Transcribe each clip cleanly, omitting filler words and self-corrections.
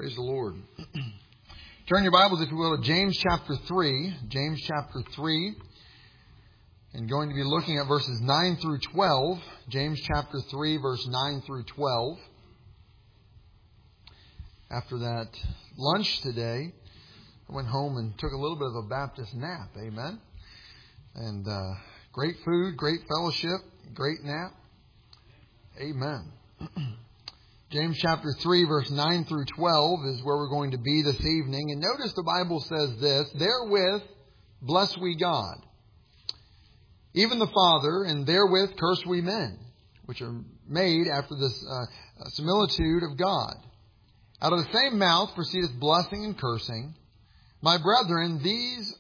Praise the Lord. Turn your Bibles, if you will, to James chapter 3. James chapter 3. And going to be looking at verses 9 through 12. James chapter 3, verse 9 through 12. After that lunch today, I went home and took a little bit of a Baptist nap. Amen. And great food, great fellowship, great nap. Amen. James chapter 3, verse 9 through 12 is where we're going to be this evening. And notice the Bible says this: therewith bless we God, even the Father, and therewith curse we men, which are made after this similitude of God. Out of the same mouth proceedeth blessing and cursing. My brethren, these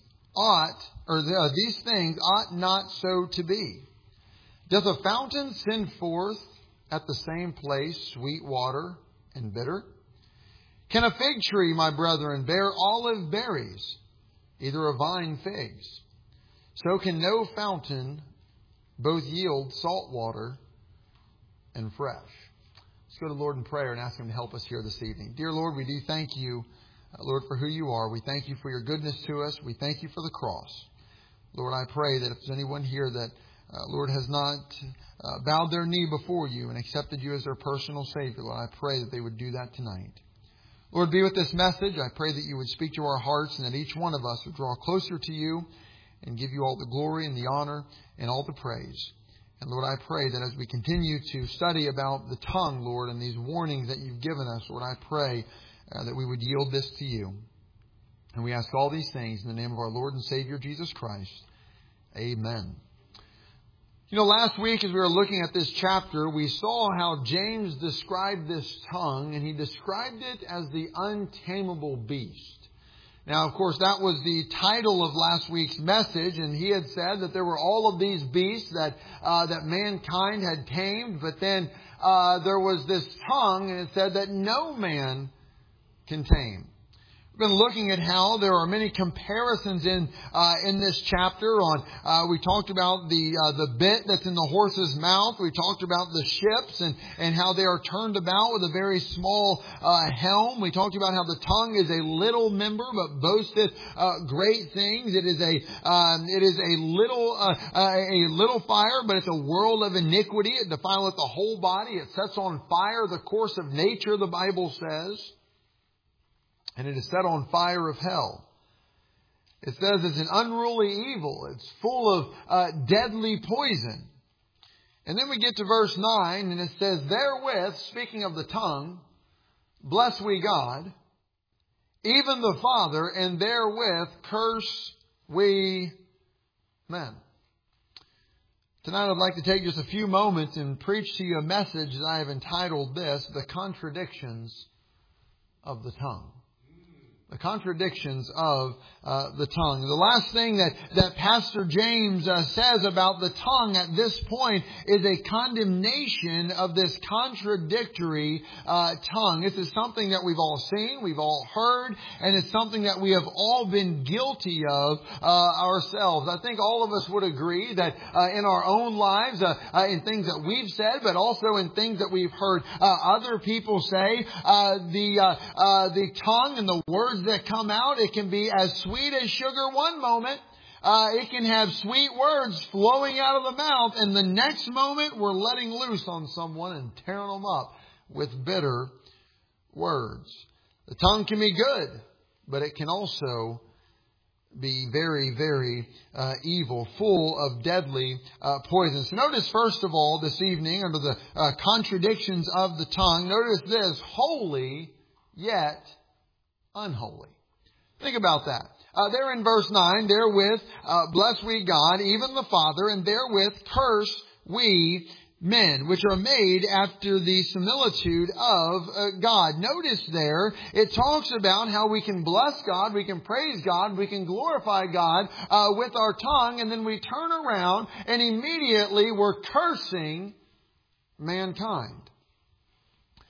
things ought not so to be. Doth a fountain send forth at the same place sweet water and bitter? Can a fig tree, my brethren, bear olive berries, either a vine figs? So can no fountain both yield salt water and fresh. Let's go to the Lord in prayer and ask Him to help us here this evening. Dear Lord, we do thank You, Lord, for who You are. We thank You for Your goodness to us. We thank You for the cross. Lord, I pray that if there's anyone here that, Lord, has not bowed their knee before You and accepted You as their personal Savior, Lord, I pray that they would do that tonight. Lord, be with this message. I pray that You would speak to our hearts and that each one of us would draw closer to You and give You all the glory and the honor and all the praise. And Lord, I pray that as we continue to study about the tongue, Lord, and these warnings that You've given us, Lord, I pray that we would yield this to You. And we ask all these things in the name of our Lord and Savior, Jesus Christ. Amen. You know, last week as we were looking at this chapter, we saw how James described this tongue, and he described it as the untamable beast. Now, of course, that was the title of last week's message, and he had said that there were all of these beasts that mankind had tamed, but then there was this tongue, and it said that no man can tame. We've been looking at how there are many comparisons in this chapter. We talked about the bit that's in the horse's mouth. We talked about the ships and how they are turned about with a very small helm. We talked about how the tongue is a little member but boasteth great things. It is a little fire, but it's a world of iniquity. It defileth the whole body. It sets on fire the course of nature, the Bible says. And it is set on fire of hell. It says it's an unruly evil. It's full of deadly poison. And then we get to verse 9, and it says, therewith, speaking of the tongue, bless we God, even the Father, and therewith curse we men. Tonight I'd like to take just a few moments and preach to you a message that I have entitled this, The Contradictions of the Tongue. The contradictions of the tongue. The last thing that Pastor James says about the tongue at this point is a condemnation of this contradictory tongue. This is something that we've all seen, we've all heard, and it's something that we have all been guilty of ourselves. I think all of us would agree that in our own lives, in things that we've said, but also in things that we've heard other people say, the tongue and the words that come out, it can be as sweet as sugar one moment. It can have sweet words flowing out of the mouth, and the next moment we're letting loose on someone and tearing them up with bitter words. The tongue can be good, but it can also be very, very evil, full of deadly poison. So notice first of all this evening, under the contradictions of the tongue, notice this: holy yet unholy. Think about that. There in verse 9, therewith bless we God, even the Father, and therewith curse we men, which are made after the similitude of God. Notice there, it talks about how we can bless God, we can praise God, we can glorify God with our tongue, and then we turn around and immediately we're cursing mankind.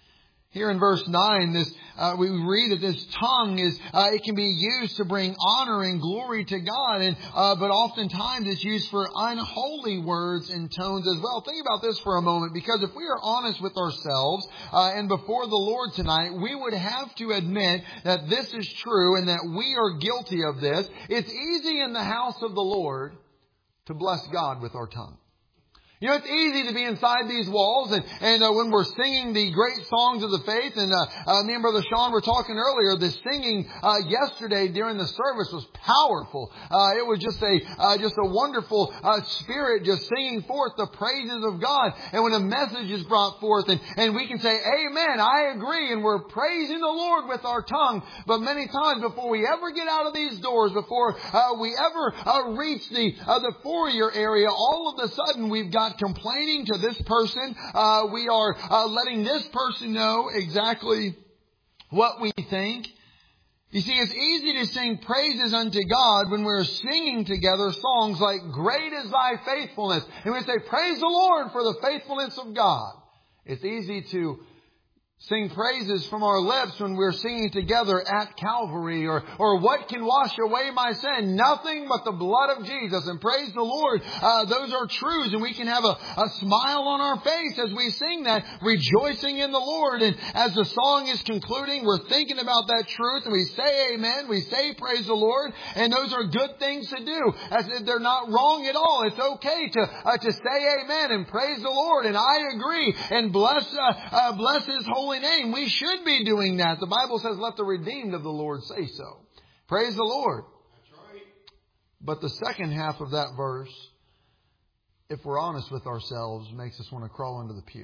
Here in verse 9, we read that this tongue it can be used to bring honor and glory to God, but oftentimes it's used for unholy words and tones as well. Think about this for a moment, because if we are honest with ourselves and before the Lord tonight, we would have to admit that this is true and that we are guilty of this. It's easy in the house of the Lord to bless God with our tongue. You know, it's easy to be inside these walls and when we're singing the great songs of the faith, and me and Brother Sean were talking earlier, the singing yesterday during the service was powerful. It was just a wonderful spirit just singing forth the praises of God. And when a message is brought forth and we can say, Amen, I agree, and we're praising the Lord with our tongue. But many times before we ever get out of these doors, before we ever reach the foyer area, all of a sudden we've got complaining to this person. We are letting this person know exactly what we think. You see, it's easy to sing praises unto God when we're singing together songs like Great is Thy Faithfulness. And we say, praise the Lord for the faithfulness of God. It's easy to sing praises from our lips when we're singing together at Calvary, or what can wash away my sin? Nothing but the blood of Jesus. And praise the Lord, those are truths, and we can have a smile on our face as we sing that, rejoicing in the Lord. And as the song is concluding, we're thinking about that truth, and we say amen, we say praise the Lord, and those are good things to do. They're not wrong at all. It's okay to say amen and praise the Lord, and I agree, and bless His holy name. We should be doing that. The Bible says, let the redeemed of the Lord say so. Praise the Lord. That's right. But the second half of that verse, if we're honest with ourselves, makes us want to crawl under the pew.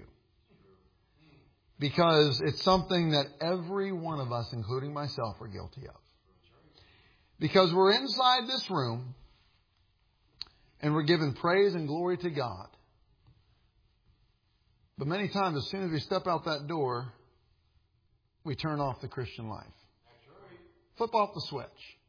Because it's something that every one of us, including myself, are guilty of. Because we're inside this room and we're giving praise and glory to God. But many times, as soon as we step out that door, we turn off the Christian life. Flip off the switch.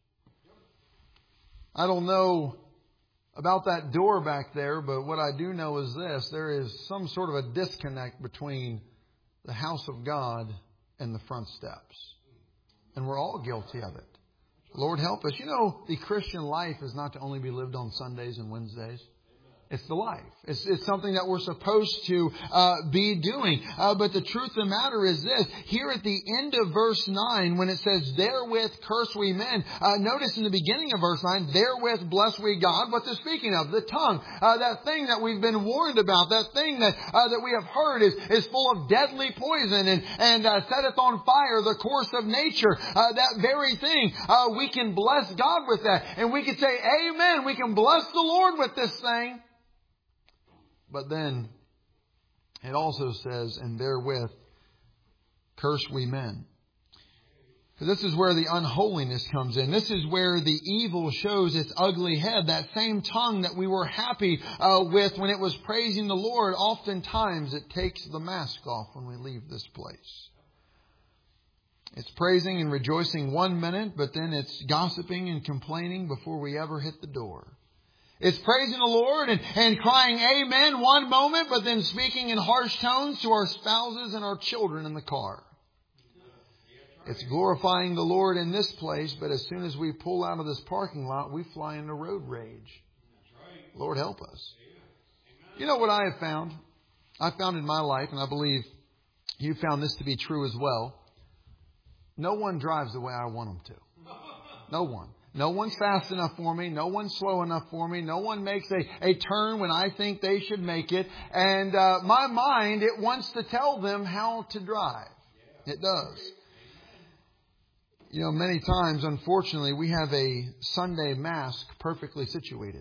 I don't know about that door back there, but what I do know is this. There is some sort of a disconnect between the house of God and the front steps. And we're all guilty of it. Lord help us. You know, the Christian life is not to only be lived on Sundays and Wednesdays. It's the life. It's something that we're supposed to be doing. But the truth of the matter is this. Here at the end of verse 9, when it says, therewith curse we men. Notice in the beginning of verse 9, therewith bless we God. What's it speaking of? The tongue. That thing that we've been warned about. That thing that we have heard is full of deadly poison and setteth on fire the course of nature. That very thing. We can bless God with that. And we can say, amen. We can bless the Lord with this thing. But then it also says, and therewith curse we men. So this is where the unholiness comes in. This is where the evil shows its ugly head. That same tongue that we were happy with when it was praising the Lord, oftentimes it takes the mask off when we leave this place. It's praising and rejoicing one minute, but then it's gossiping and complaining before we ever hit the door. It's praising the Lord and crying amen one moment, but then speaking in harsh tones to our spouses and our children in the car. It's glorifying the Lord in this place, but as soon as we pull out of this parking lot, we fly into road rage. Lord help us. You know what I have found? I found in my life, and I believe you found this to be true as well. No one drives the way I want them to. No one. No one's fast enough for me. No one's slow enough for me. No one makes a turn when I think they should make it. And my mind, it wants to tell them how to drive. It does. You know, many times, unfortunately, we have a Sunday mask perfectly situated.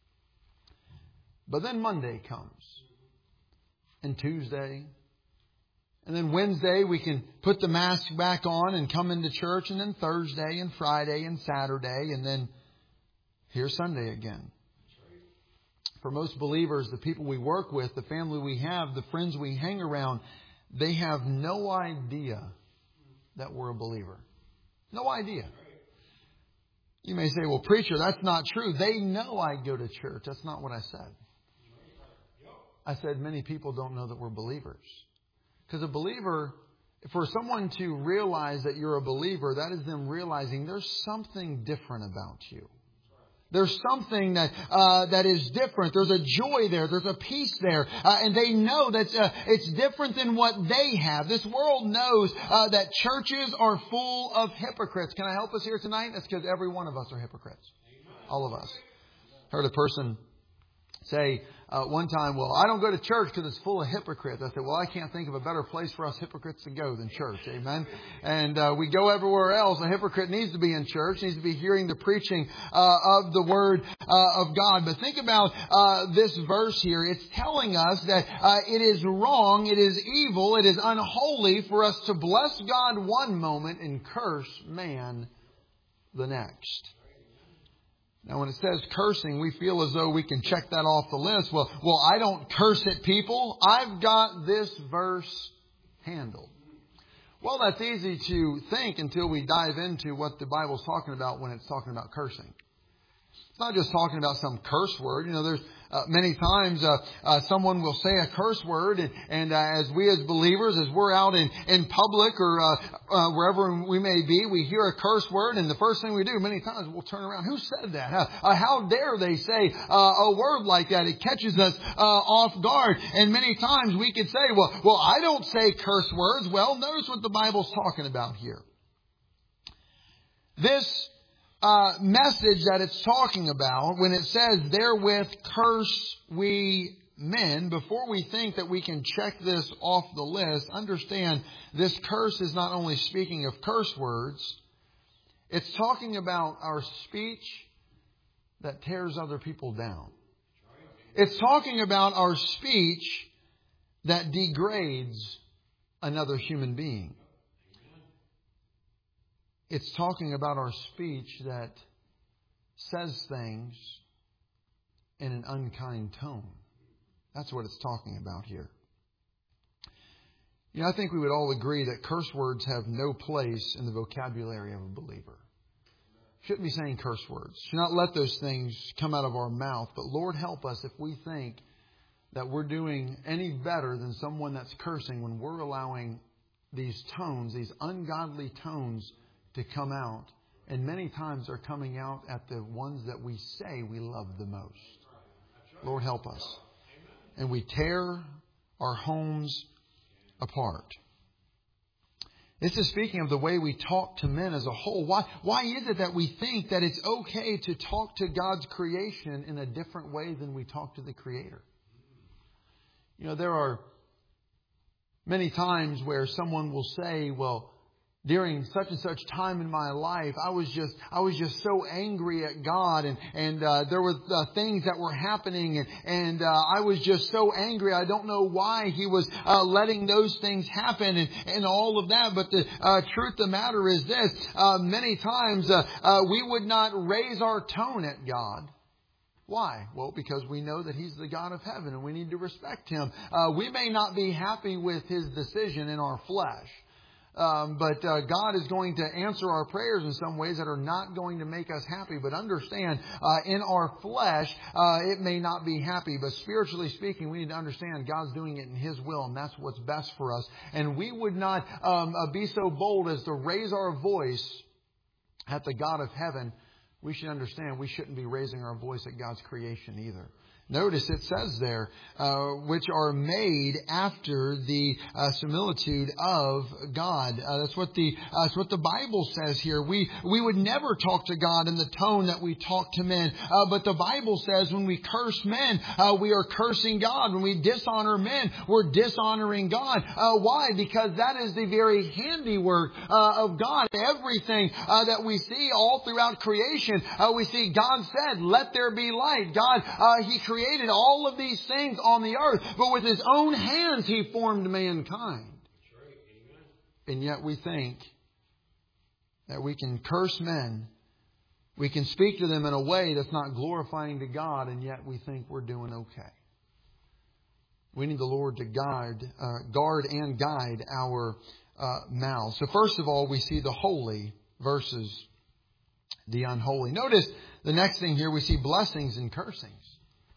But then Monday comes. And Tuesday. And then Wednesday, we can put the mask back on and come into church. And then Thursday and Friday and Saturday. And then here's Sunday again. For most believers, the people we work with, the family we have, the friends we hang around, they have no idea that we're a believer. No idea. You may say, well, preacher, that's not true. They know I go to church. That's not what I said. I said many people don't know that we're believers. Because a believer For someone to realize that you're a believer, that is them realizing there's something different about you. There's something that is different. There's a joy there. There's a peace there. And they know that it's different than what they have. This world knows that churches are full of hypocrites. Can I help us here tonight? That's because every one of us are hypocrites. All of us. Heard a person say one time, well, I don't go to church because it's full of hypocrites. I said, well, I can't think of a better place for us hypocrites to go than church. Amen. And we go everywhere else. A hypocrite needs to be in church, needs to be hearing the preaching of the Word of God. But think about this verse here. It's telling us that it is wrong, it is evil, it is unholy for us to bless God one moment and curse man the next. Now, when it says cursing, we feel as though we can check that off the list. Well, I don't curse at people. I've got this verse handled. Well, that's easy to think until we dive into what the Bible's talking about when it's talking about cursing. It's not just talking about some curse word. You know, there's many times someone will say a curse word, and as we as believers, as we're out in public or wherever we may be, we hear a curse word, and the first thing we do many times we'll turn around. Who said that? How dare they say a word like that? It catches us off guard, and many times we could say, well, I don't say curse words. Well, notice what the Bible's talking about here. This message that it's talking about, when it says, therewith curse we men, before we think that we can check this off the list, understand this curse is not only speaking of curse words, it's talking about our speech that tears other people down. It's talking about our speech that degrades another human being. It's talking about our speech that says things in an unkind tone. That's what it's talking about here. You know, I think we would all agree that curse words have no place in the vocabulary of a believer. Shouldn't be saying curse words. Should not let those things come out of our mouth. But Lord, help us if we think that we're doing any better than someone that's cursing when we're allowing these tones, these ungodly tones, to come out, and many times they're coming out at the ones that we say we love the most. Lord, help us. And we tear our homes apart. This is speaking of the way we talk to men as a whole. Why is it that we think that it's okay to talk to God's creation in a different way than we talk to the Creator? You know, there are many times where someone will say, well, during such and such time in my life, I was just so angry at God, and there were things that were happening, and I was just so angry. I don't know why He was letting those things happen, and all of that. But the truth of the matter is this: many times we would not raise our tone at God. Why? Well, because we know that He's the God of heaven, and we need to respect Him. We may not be happy with His decision in our flesh. But God is going to answer our prayers in some ways that are not going to make us happy. But understand, in our flesh, it may not be happy. But spiritually speaking, we need to understand God's doing it in His will, and that's what's best for us. And we would not be so bold as to raise our voice at the God of heaven. We should understand we shouldn't be raising our voice at God's creation either. Notice it says there, which are made after the similitude of God. That's what the Bible says here. We would never talk to God in the tone that we talk to men. But the Bible says when we curse men, we are cursing God. When we dishonor men, we're dishonoring God. Why? Because that is the very handiwork of God. Everything that we see all throughout creation, we see God said, "Let there be light." God, He created all of these things on the earth, but with His own hands He formed mankind. And yet we think that we can curse men, we can speak to them in a way that's not glorifying to God, and yet we think we're doing okay. We need the Lord to guard and guide our mouths. So first of all, we see the holy versus the unholy. Notice the next thing here, we see blessings and cursings.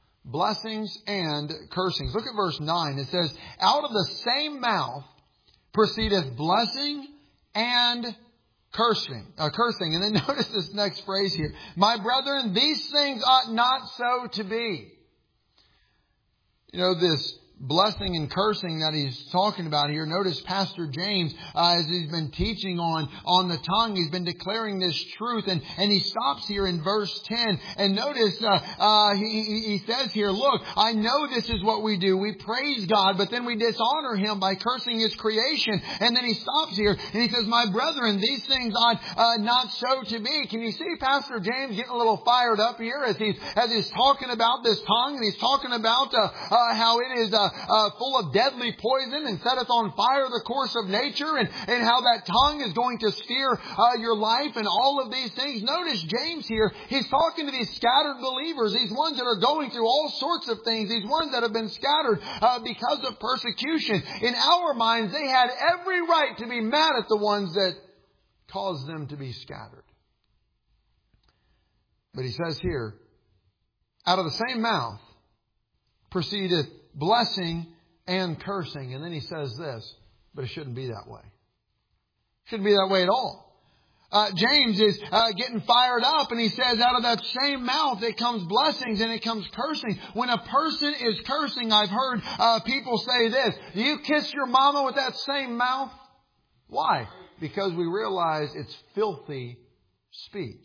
Blessings and cursings. Look at verse 9. It says, out of the same mouth proceedeth blessing and cursing. And then notice this next phrase here. My brethren, these things ought not so to be. You know, this blessing and cursing that he's talking about here. Notice Pastor James, as he's been teaching on the tongue, he's been declaring this truth, and he stops here in verse 10. And notice he says here, look, I know this is what we do. We praise God, but then we dishonor Him by cursing His creation. And then he stops here and he says, my brethren, these things ought not so to be. Can you see Pastor James getting a little fired up here as he's talking about this tongue, and he's talking about how it is full of deadly poison and setteth on fire the course of nature, and how that tongue is going to steer your life and all of these things. Notice James here, he's talking to these scattered believers, these ones that are going through all sorts of things, these ones that have been scattered because of persecution. In our minds, they had every right to be mad at the ones that caused them to be scattered. But he says here, out of the same mouth proceedeth blessing and cursing. And then he says this, but it shouldn't be that way. Shouldn't be that way at all. James is getting fired up, and he says out of that same mouth it comes blessings and it comes cursing. When a person is cursing, I've heard people say this, do you kiss your mama with that same mouth? Why? Because we realize it's filthy speech.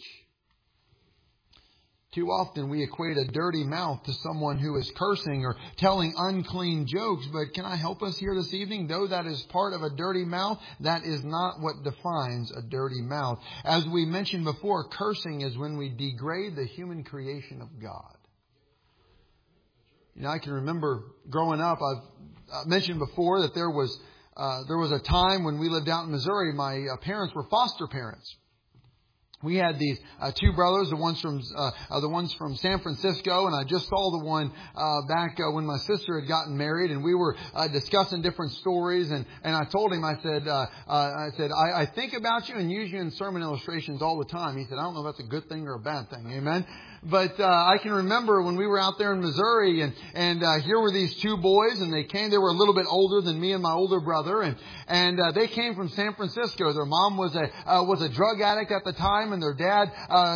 Too often we equate a dirty mouth to someone who is cursing or telling unclean jokes. But can I help us here this evening? Though that is part of a dirty mouth, that is not what defines a dirty mouth. As we mentioned before, cursing is when we degrade the human creation of God. You know, I can remember growing up, I've mentioned before that there was a time when we lived out in Missouri. My parents were foster parents. We had these two brothers, the ones from San Francisco, and I just saw the one back when my sister had gotten married, and we were discussing different stories. And I told him, I said, I think about you and use you in sermon illustrations all the time. He said, I don't know if that's a good thing or a bad thing. Amen. But I can remember when we were out there in Missouri, and here were these two boys, and they were a little bit older than me and my older brother, and they came from San Francisco. Their mom was a drug addict at the time, and their dad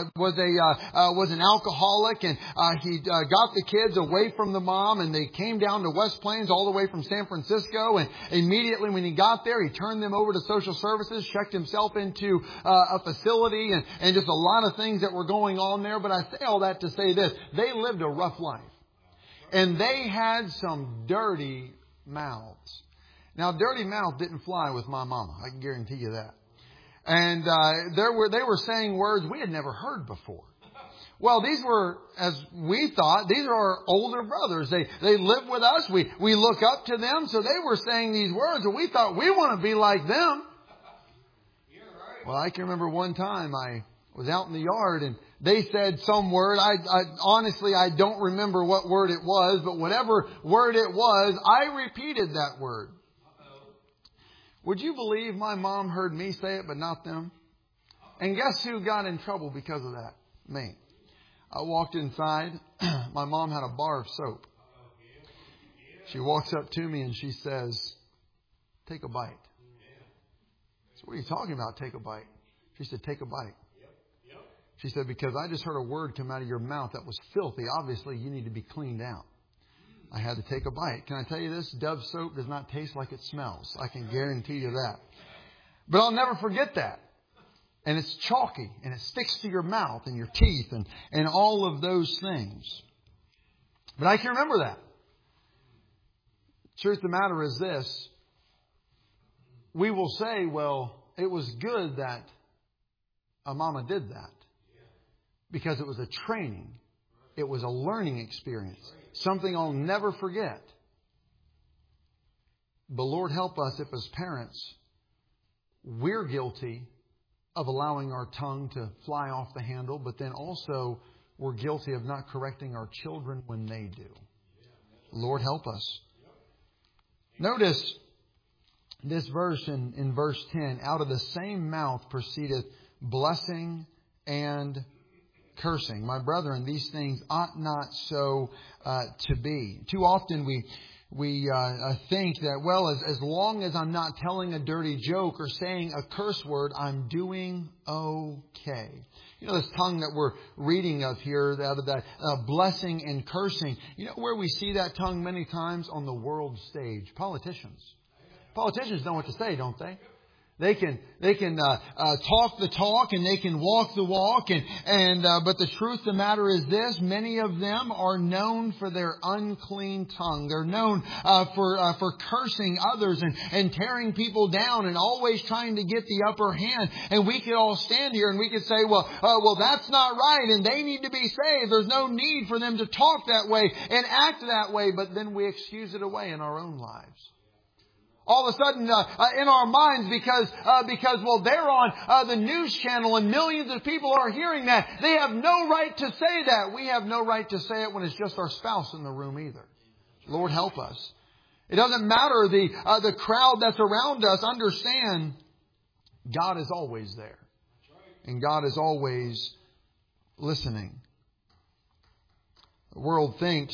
was an alcoholic, and he got the kids away from the mom, and they came down to West Plains all the way from San Francisco. And immediately when he got there, he turned them over to social services, checked himself into a facility, and just a lot of things that were going on there. But I say all that to say this: they lived a rough life, and they had some dirty mouths. Now, dirty mouth didn't fly with my mama. I can guarantee you that. And they were saying words we had never heard before. Well, these were, as we thought, these are our older brothers. They live with us. We look up to them. So they were saying these words, and we thought we want to be like them. Well, I can remember one time I was out in the yard, and they said some word. I honestly don't remember what word it was, but whatever word it was, I repeated that word. Would you believe my mom heard me say it, but not them? And guess who got in trouble because of that? Me. I walked inside. My mom had a bar of soap. She walks up to me and she says, "Take a bite." So what are you talking about, take a bite? She said, "Take a bite." She said, "Because I just heard a word come out of your mouth that was filthy. Obviously, you need to be cleaned out." I had to take a bite. Can I tell you this? Dove soap does not taste like it smells. I can guarantee you that. But I'll never forget that. And it's chalky, and it sticks to your mouth and your teeth and all of those things. But I can remember that. Truth of the matter is this. We will say, well, it was good that a mama did that. Because it was a training. It was a learning experience. Something I'll never forget. But Lord help us if as parents, we're guilty of allowing our tongue to fly off the handle, but then also we're guilty of not correcting our children when they do. Lord help us. Notice this verse in verse 10. Out of the same mouth proceedeth blessing and cursing. My brethren, these things ought not so to be. Too often we think that, well, as long as I'm not telling a dirty joke or saying a curse word, I'm doing okay. You know, this tongue that we're reading of here, out of that blessing and cursing, you know where we see that tongue many times? On the world stage. Politicians. Politicians know what to say, don't they? They can talk the talk and they can walk the walk. But the truth of the matter is this: many of them are known for their unclean tongue. They're known for cursing others and tearing people down and always trying to get the upper hand. And we could all stand here and we could say, well, that's not right, and they need to be saved. There's no need for them to talk that way and act that way. But then we excuse it away in our own lives. All of a sudden, in our minds, because they're on the news channel and millions of people are hearing that. They have no right to say that. We have no right to say it when it's just our spouse in the room either. Lord, help us. It doesn't matter the crowd that's around us. Understand, God is always there. And God is always listening. The world thinks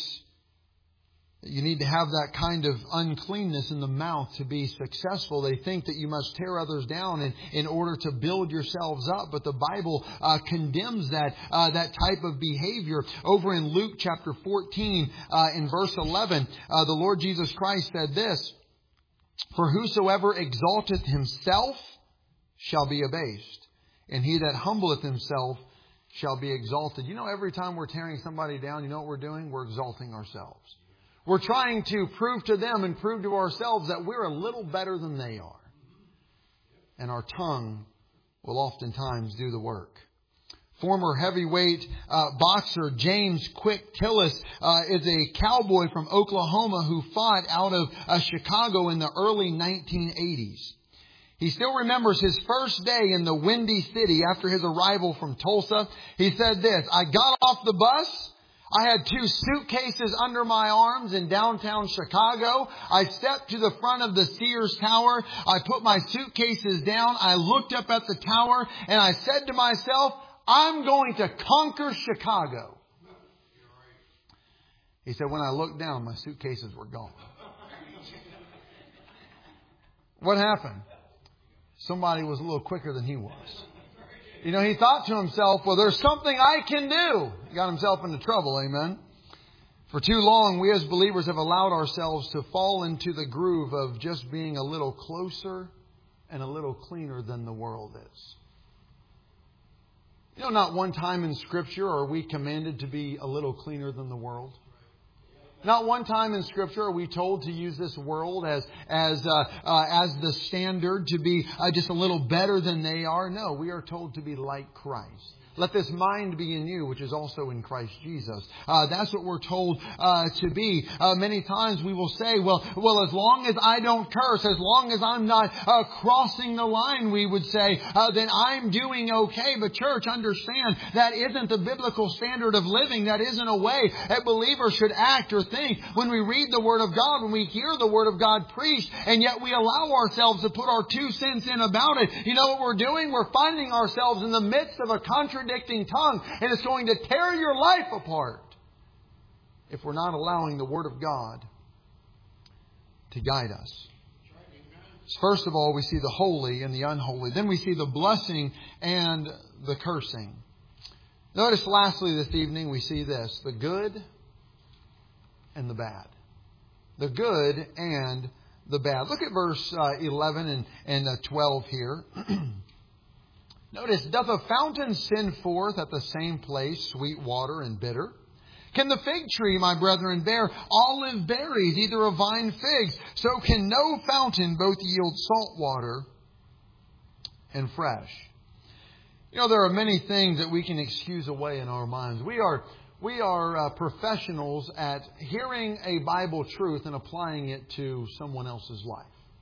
you need to have that kind of uncleanness in the mouth to be successful. They think that you must tear others down in order to build yourselves up. But the Bible condemns that type of behavior. Over in Luke chapter 14, in verse 11, the Lord Jesus Christ said this: "For whosoever exalteth himself shall be abased, and he that humbleth himself shall be exalted." You know, every time we're tearing somebody down, you know what we're doing? We're exalting ourselves. We're trying to prove to them and prove to ourselves that we're a little better than they are. And our tongue will oftentimes do the work. Former heavyweight boxer James Quick Tillis is a cowboy from Oklahoma who fought out of Chicago in the early 1980s. He still remembers his first day in the Windy City after his arrival from Tulsa. He said this: "I got off the bus. I had 2 suitcases under my arms in downtown Chicago. I stepped to the front of the Sears Tower. I put my suitcases down. I looked up at the tower and I said to myself, I'm going to conquer Chicago." He said, when I looked down, my suitcases were gone. What happened? Somebody was a little quicker than he was. You know, he thought to himself, well, there's something I can do. He got himself into trouble, amen. For too long, we as believers have allowed ourselves to fall into the groove of just being a little closer and a little cleaner than the world is. You know, not one time in Scripture are we commanded to be a little cleaner than the world. Not one time in Scripture are we told to use this world as the standard, to be just a little better than they are. No, we are told to be like Christ. Let this mind be in you, which is also in Christ Jesus. That's what we're told to be. Many times we will say, well, as long as I don't curse, as long as I'm not crossing the line, we would say, then I'm doing okay. But church, understand, that isn't the biblical standard of living. That isn't a way a believer should act or think. When we read the Word of God, when we hear the Word of God preached, and yet we allow ourselves to put our 2 cents in about it, you know what we're doing? We're finding ourselves in the midst of a contradicting tongue, and it's going to tear your life apart if we're not allowing the Word of God to guide us. First of all, we see the holy and the unholy. Then we see the blessing and the cursing. Notice lastly this evening we see this: the good and the bad. The good and the bad. Look at verse 11 and 12 here. Notice, doth a fountain send forth at the same place sweet water and bitter? Can the fig tree, my brethren, bear olive berries, either of vine figs? So can no fountain both yield salt water and fresh. You know, there are many things that we can excuse away in our minds. We are professionals at hearing a Bible truth and applying it to someone else's life.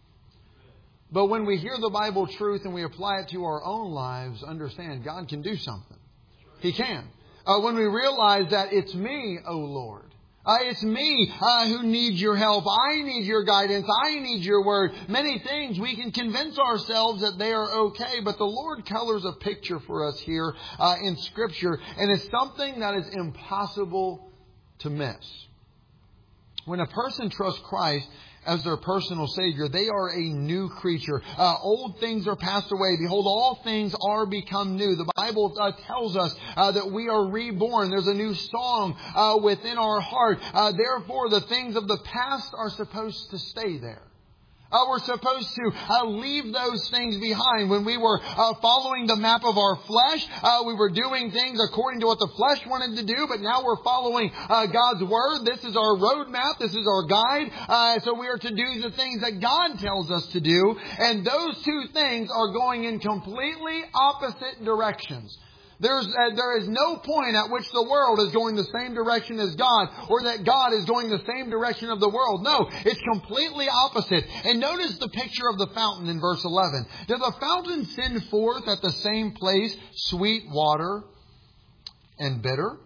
But when we hear the Bible truth and we apply it to our own lives, understand God can do something. He can. When we realize that it's me, O Lord. It's me who needs your help. I need your guidance. I need your word. Many things we can convince ourselves that they are okay. But the Lord colors a picture for us here in Scripture. And it's something that is impossible to miss. When a person trusts Christ as their personal Savior, they are a new creature. Old things are passed away. Behold, all things are become new. The Bible tells us that we are reborn. There's a new song within our heart. Therefore, the things of the past are supposed to stay there. We're supposed to leave those things behind. When we were following the map of our flesh, we were doing things according to what the flesh wanted to do, but now we're following God's Word. This is our roadmap. This is our guide. So we are to do the things that God tells us to do. And those two things are going in completely opposite directions. There is no point at which the world is going the same direction as God, or that God is going the same direction of the world. No, it's completely opposite. And notice the picture of the fountain in verse 11. Does the fountain send forth at the same place sweet water and bitter?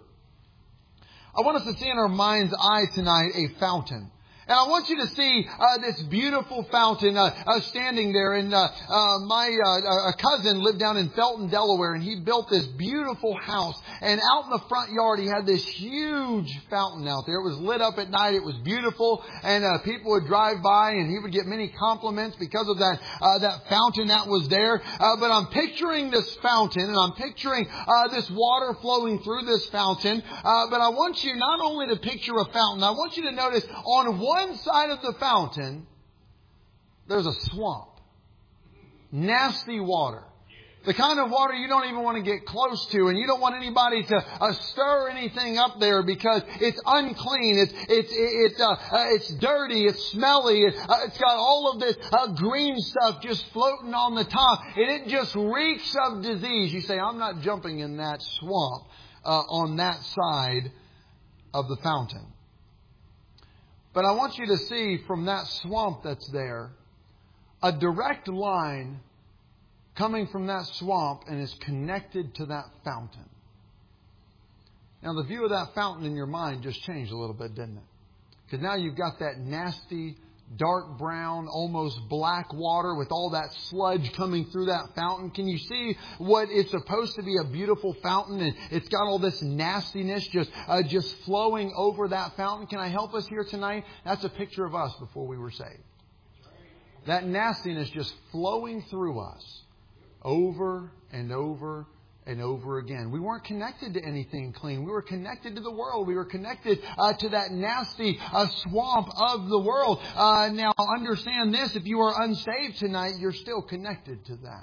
I want us to see in our mind's eye tonight a fountain. And I want you to see this beautiful fountain standing there. And my cousin lived down in Felton, Delaware, and he built this beautiful house. And out in the front yard, he had this huge fountain out there. It was lit up at night. It was beautiful, and people would drive by, and he would get many compliments because of that fountain that was there. But I'm picturing this fountain, and I'm picturing this water flowing through this fountain. But I want you not only to picture a fountain. I want you to notice on one side of the fountain, there's a swamp. Nasty water. The kind of water you don't even want to get close to, and you don't want anybody to stir anything up there because it's unclean. It's dirty. It's smelly. It's got all of this green stuff just floating on the top, and it just reeks of disease. You say, I'm not jumping in that swamp on that side of the fountain. But I want you to see from that swamp that's there, a direct line coming from that swamp and is connected to that fountain. Now the view of that fountain in your mind just changed a little bit, didn't it? Because now you've got that nasty, dark brown, almost black water with all that sludge coming through that fountain. Can you see what is supposed to be a beautiful fountain, and it's got all this nastiness just flowing over that fountain? Can I help us here tonight? That's a picture of us before we were saved. That nastiness just flowing through us over and over and over again. We weren't connected to anything clean. We were connected to the world. We were connected to that nasty swamp of the world. Now, understand this. If you are unsaved tonight, you're still connected to that.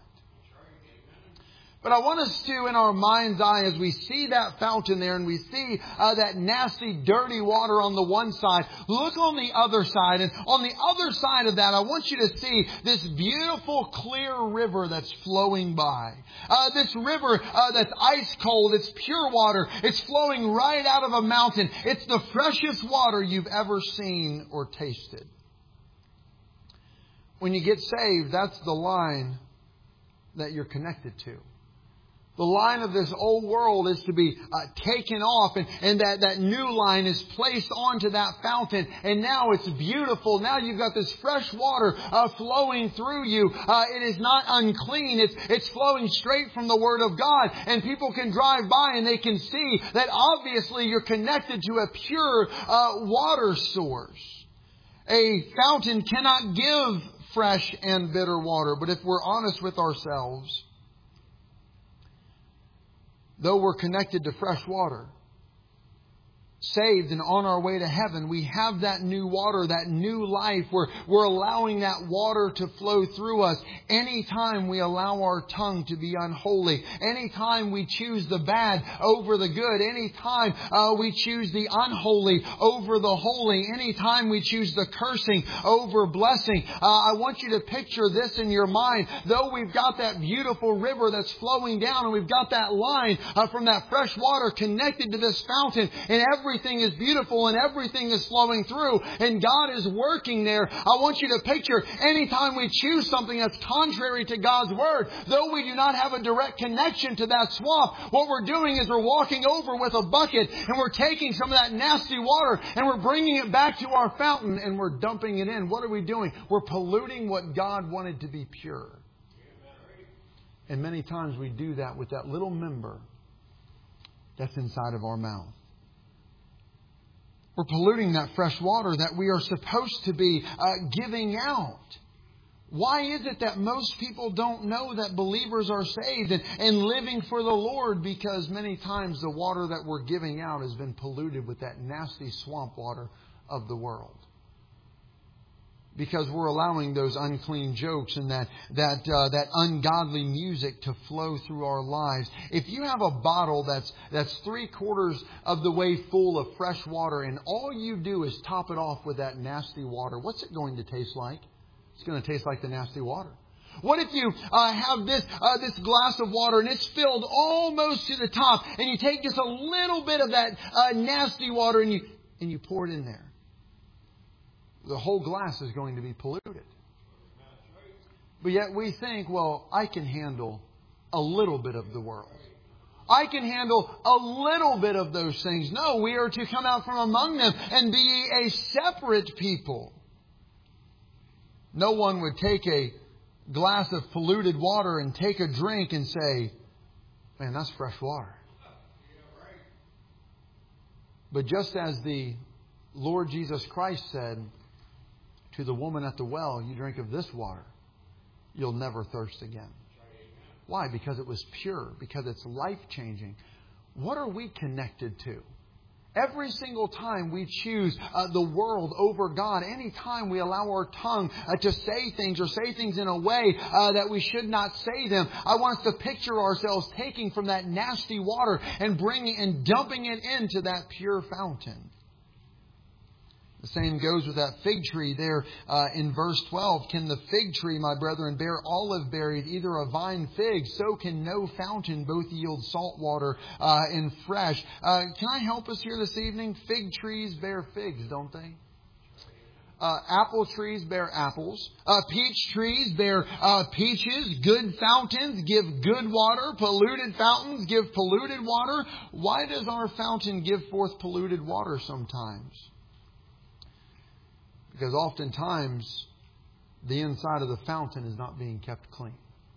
But I want us to, in our mind's eye, as we see that fountain there and we see that nasty, dirty water on the one side, look on the other side. And on the other side of that, I want you to see this beautiful, clear river that's flowing by. This river that's ice cold. It's pure water. It's flowing right out of a mountain. It's the freshest water you've ever seen or tasted. When you get saved, that's the line that you're connected to. The line of this old world is to be taken off, and that new line is placed onto that fountain. And now it's beautiful. Now you've got this fresh water flowing through you. It is not unclean. It's flowing straight from the Word of God. And people can drive by and they can see that obviously you're connected to a pure water source. A fountain cannot give fresh and bitter water. But if we're honest with ourselves, though we're connected to fresh water, saved and on our way to heaven, we have that new water, that new life. We're allowing that water to flow through us. Anytime we allow our tongue to be unholy, anytime we choose the bad over the good, anytime we choose the unholy over the holy, anytime we choose the cursing over blessing, I want you to picture this in your mind. Though we've got that beautiful river that's flowing down, and we've got that line from that fresh water connected to this fountain, and everything is beautiful and everything is flowing through and God is working there. I want you to picture anytime we choose something that's contrary to God's Word, though we do not have a direct connection to that swamp, what we're doing is we're walking over with a bucket and we're taking some of that nasty water and we're bringing it back to our fountain and we're dumping it in. What are we doing? We're polluting what God wanted to be pure. And many times we do that with that little member that's inside of our mouth. We're polluting that fresh water that we are supposed to be giving out. Why is it that most people don't know that believers are saved and living for the Lord? Because many times the water that we're giving out has been polluted with that nasty swamp water of the world. Because we're allowing those unclean jokes and that ungodly music to flow through our lives. If you have a bottle that's 3/4 of the way full of fresh water and all you do is top it off with that nasty water, what's it going to taste like? It's going to taste like the nasty water. What if you have this glass of water and it's filled almost to the top, and you take just a little bit of that nasty water and you pour it in there? The whole glass is going to be polluted. But yet we think, well, I can handle a little bit of the world. I can handle a little bit of those things. No, we are to come out from among them and be a separate people. No one would take a glass of polluted water and take a drink and say, man, that's fresh water. But just as the Lord Jesus Christ said to the woman at the well, you drink of this water, you'll never thirst again. Why? Because it was pure, because it's life-changing. What are we connected to? Every single time we choose the world over God, any time we allow our tongue to say things or say things in a way that we should not say them, I want us to picture ourselves taking from that nasty water and bringing and dumping it into that pure fountain. The same goes with that fig tree there in verse 12. Can the fig tree, my brethren, bear olive berries, either a vine fig? So can no fountain both yield salt water and fresh. Can I help us here this evening? Fig trees bear figs, don't they? Apple trees bear apples. Peach trees bear peaches. Good fountains give good water. Polluted fountains give polluted water. Why does our fountain give forth polluted water sometimes? Because oftentimes the inside of the fountain is not being kept clean.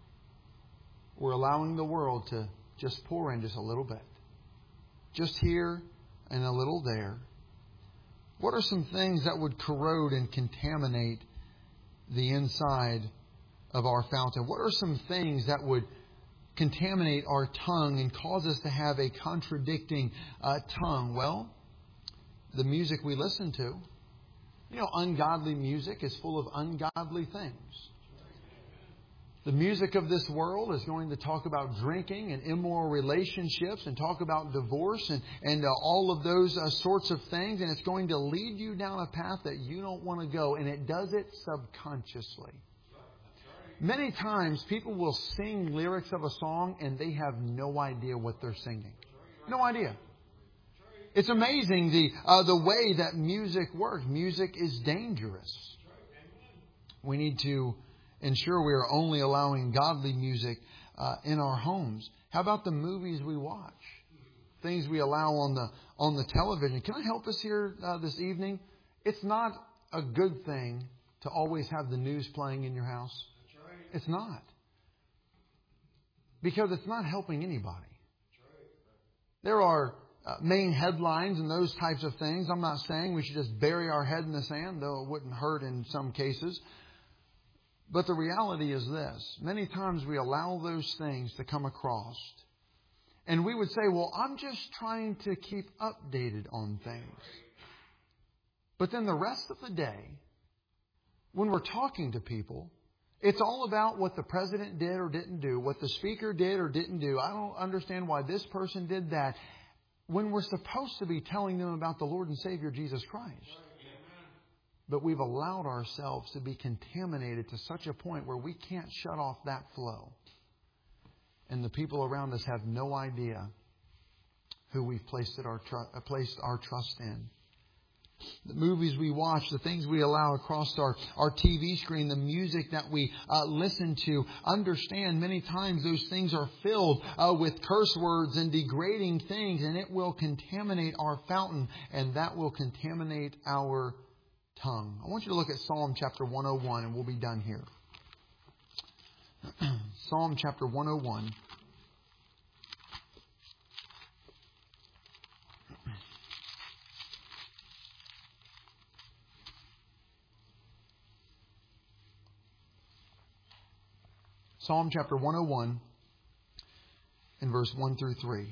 We're allowing the world to just pour in just a little bit. Just here and a little there. What are some things that would corrode and contaminate the inside of our fountain? What are some things that would contaminate our tongue and cause us to have a contradicting tongue? Well, the music we listen to. You know, ungodly music is full of ungodly things. The music of this world is going to talk about drinking and immoral relationships and talk about divorce and all of those sorts of things. And it's going to lead you down a path that you don't want to go. And it does it subconsciously. Many times people will sing lyrics of a song and they have no idea what they're singing. No idea. It's amazing the way that music works. Music is dangerous. We need to ensure we are only allowing godly music in our homes. How about the movies we watch? Things we allow on the television. Can I help us here this evening? It's not a good thing to always have the news playing in your house. It's not. Because it's not helping anybody. There are main headlines and those types of things. I'm not saying we should just bury our head in the sand, though it wouldn't hurt in some cases. But the reality is this. Many times we allow those things to come across. And we would say, well, I'm just trying to keep updated on things. But then the rest of the day, when we're talking to people, it's all about what the president did or didn't do, what the speaker did or didn't do. I don't understand why this person did that. When we're supposed to be telling them about the Lord and Savior Jesus Christ. But we've allowed ourselves to be contaminated to such a point where we can't shut off that flow. And the people around us have no idea who we've placed our trust in. The movies we watch, the things we allow across our TV screen, the music that we listen to, understand many times those things are filled with curse words and degrading things, and it will contaminate our fountain, and that will contaminate our tongue. I want you to look at Psalm chapter 101, and we'll be done here. Psalm chapter 101. Psalm chapter 101 and verse 1 through 3.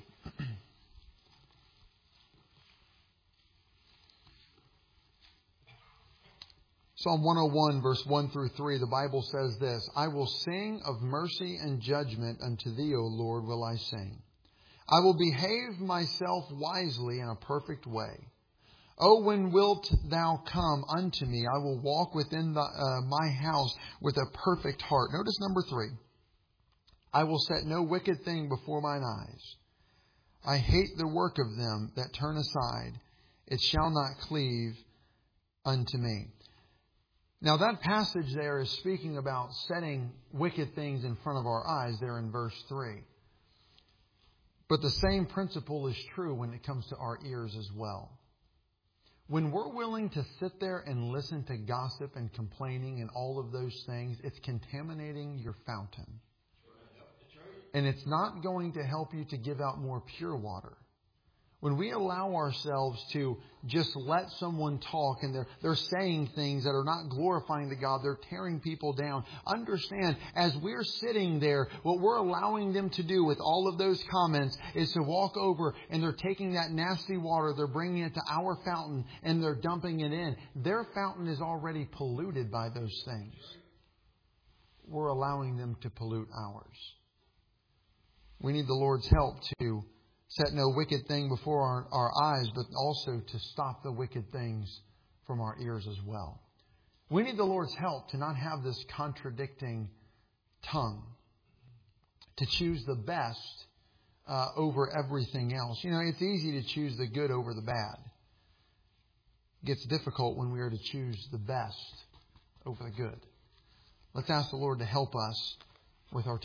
Psalm 101, verse 1 through 3, the Bible says this: I will sing of mercy and judgment unto Thee, O Lord, will I sing. I will behave myself wisely in a perfect way. O when wilt Thou come unto me? I will walk within my house with a perfect heart. Notice number 3. I will set no wicked thing before mine eyes. I hate the work of them that turn aside. It shall not cleave unto me. Now that passage there is speaking about setting wicked things in front of our eyes there in verse 3. But the same principle is true when it comes to our ears as well. When we're willing to sit there and listen to gossip and complaining and all of those things, it's contaminating your fountain. And it's not going to help you to give out more pure water. When we allow ourselves to just let someone talk and they're saying things that are not glorifying to God, they're tearing people down. Understand, as we're sitting there, what we're allowing them to do with all of those comments is to walk over and they're taking that nasty water, they're bringing it to our fountain and they're dumping it in. Their fountain is already polluted by those things. We're allowing them to pollute ours. We need the Lord's help to set no wicked thing before our eyes, but also to stop the wicked things from our ears as well. We need the Lord's help to not have this contradicting tongue, to choose the best over everything else. You know, it's easy to choose the good over the bad. It gets difficult when we are to choose the best over the good. Let's ask the Lord to help us with our